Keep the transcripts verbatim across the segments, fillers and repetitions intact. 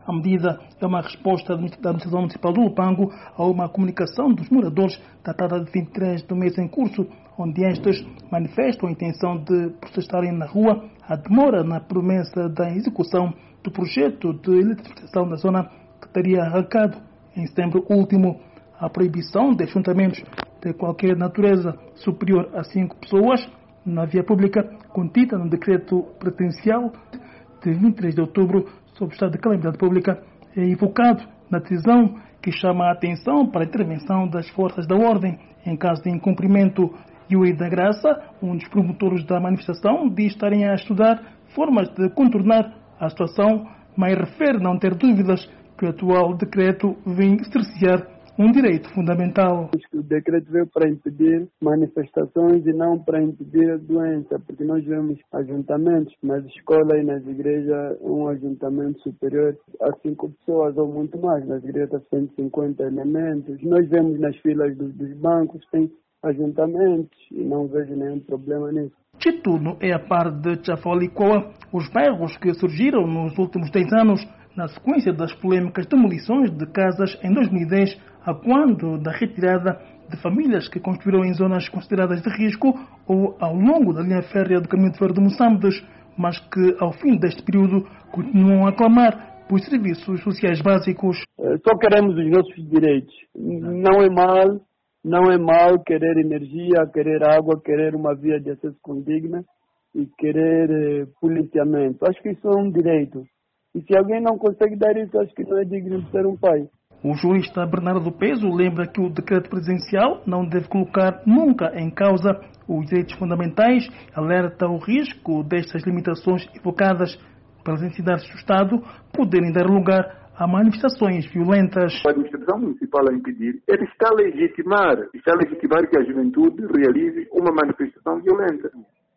A medida é uma resposta da Administração Municipal do Lupango a uma comunicação dos moradores datada de vinte e três do mês em curso, onde estes manifestam a intenção de protestarem na rua a demora na promessa da execução do projeto de eletrificação da zona que teria arrancado em setembro último. A proibição de ajuntamentos de qualquer natureza superior a cinco pessoas na via pública, contida no decreto presidencial de vinte e três de outubro sobre o estado de calamidade pública, é invocado na decisão que chama a atenção para a intervenção das forças da ordem em caso de incumprimento. Yuri da Graça, um dos promotores da manifestação, diz estarem a estudar formas de contornar a situação, mas refere não ter dúvidas que o atual decreto vem cercear um direito fundamental. O decreto veio para impedir manifestações e não para impedir a doença, porque nós vemos ajuntamentos nas escolas e nas igrejas, um ajuntamento superior a cinco pessoas ou muito mais, nas igrejas cento e cinquenta elementos. Nós vemos nas filas dos, dos bancos, tem ajuntamentos e não vejo nenhum problema nisso. Chituno é a par de Chafolicoa, os bairros que surgiram nos últimos dez anos na sequência das polêmicas demolições de casas em dois mil e dez, a quando da retirada de famílias que construíram em zonas consideradas de risco ou ao longo da linha férrea do Caminho de Ferro de Moçambique, mas que ao fim deste período continuam a clamar por serviços sociais básicos. Só queremos os nossos direitos. Não é mal, não é mal querer energia, querer água, querer uma via de acesso condigna e querer eh, policiamento. Acho que isso é um direito. E se alguém não consegue dar isso, acho que não é digno de ser um pai. O jurista Bernardo Peso lembra que o decreto presidencial não deve colocar nunca em causa os direitos fundamentais, alerta o risco destas limitações evocadas pelas entidades do Estado poderem dar lugar a manifestações violentas. A administração municipal a impedir, ele está a legitimar, está a legitimar que a juventude realize uma manifestação violenta.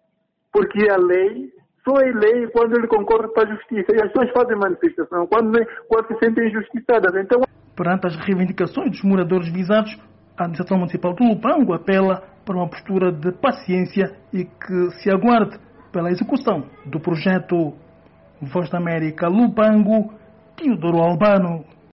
Porque a lei só é lei quando ele concorre para a justiça. E as pessoas fazem manifestação quando, quando se sentem injustiçadas. Então, perante as reivindicações dos moradores visados, a Administração Municipal do Lupango apela para uma postura de paciência e que se aguarde pela execução do projeto. Voz da América, Lupango, Teodoro Albano.